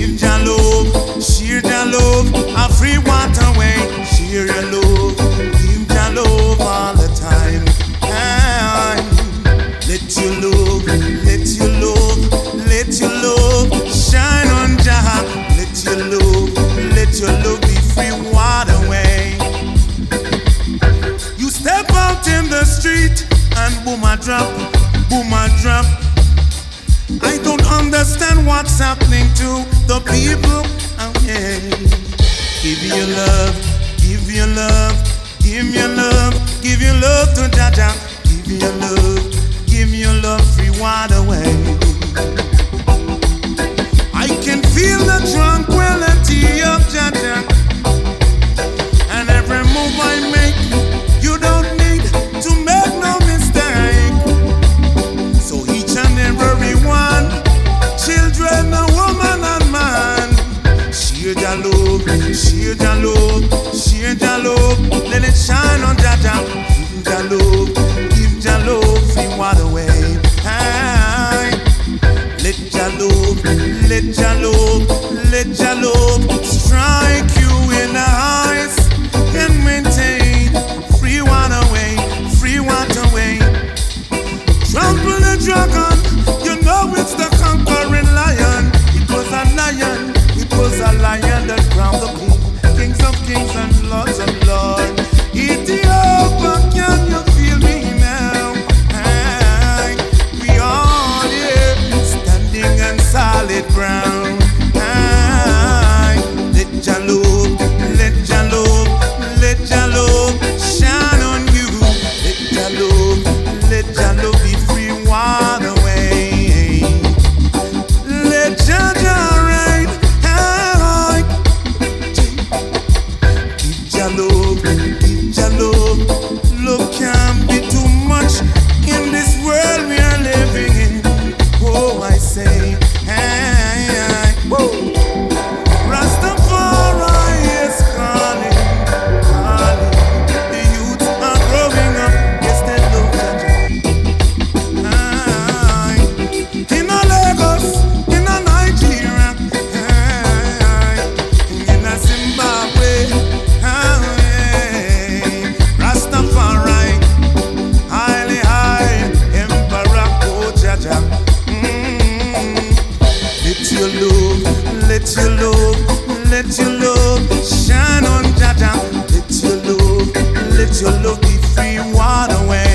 your love, share your love, a free waterway. Share your love, give your love all the time. Hey, let your love, let your love, let your love shine on Jah. Let your love be free waterway. You step out in the street and boom a drop, boom a drop. I don't understand what's happening to the people. Oh, yeah. Give your love, give your love, give your love, give your love to Jah Jah. Give your love, free waterway. I can feel the tranquility of Jah Jah, and every move I make, you don't need to make no mistake. So each and every one, children, woman and man, share your love, share your love, share your love. Let it shine on Jah Jah. Give your love, free waterway. Hey, let your love, let your love, let your love strike you in the eyes and maintain free waterway, free waterway. Trample the dragon, you know it's the conquering lion. It was a lion, it was a lion that crowned the king, kings of kings and lords of lords. Ethiopia, can you feel me now? Hey, we all here standing on solid ground. Hey, let your love, let your love, let your love shine on you. Let your love be free waterway. Let Jah Jah reign. Hey, give your love, give your love. Love can't be too much in this world we are living in. Oh, I say, hey, whoa. Rastafari is calling, calling. The youth are growing up, yes, they love Jah Jah. In a Lagos, in a Nigeria, in a Zimbabwe, Rastafari, highly high, Emperor Jah Jah. Let your love, let your love, let your love shine on Jah Jah. Let your love be free waterway.